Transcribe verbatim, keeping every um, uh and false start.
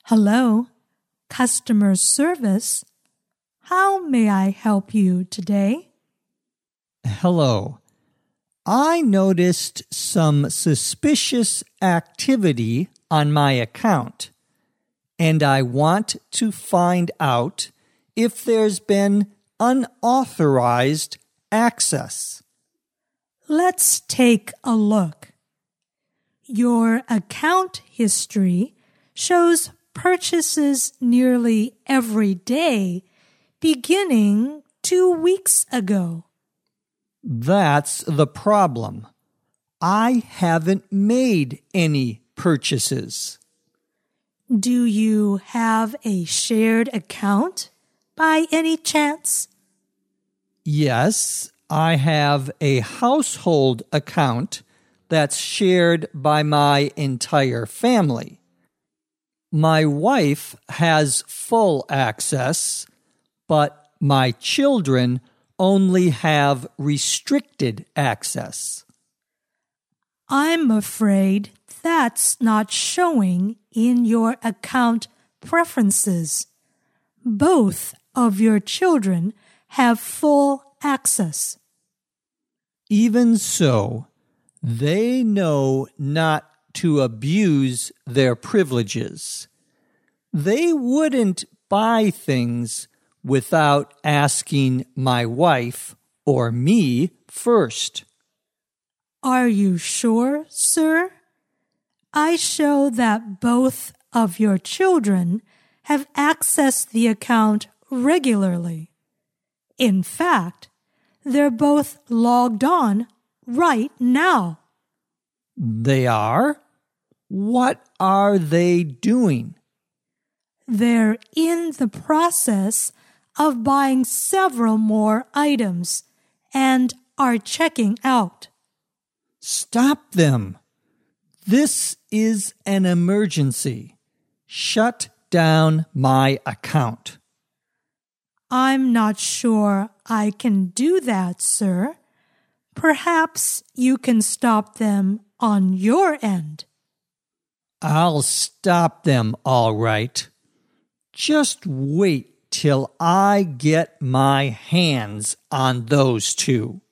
Hello, customer service. How may I help you today? Hello. I noticed some suspicious activity on my account, and I want to find out if there's been unauthorized access. Let's take a look. Your account history shows purchases nearly every day, beginning two weeks ago. That's the problem. I haven't made any purchases. Do you have a shared account by any chance? Yes, I have a household account that's shared by my entire family. My wife has full access, but my children only have restricted access. I'm afraid that's not showing in your account preferences. Both of your children have full access. Even so, they know not to abuse their privileges. They wouldn't buy things without asking my wife or me first. Are you sure, sir? I show that both of your children have accessed the account regularly. In fact, they're both logged on right now. They are? What are they doing? They're in the process of buying several more items and are checking out. Stop them. This is an emergency. Shut down my account. I'm not sure I can do that, sir. Perhaps you can stop them on your end. I'll stop them all right. Just wait till I get my hands on those two.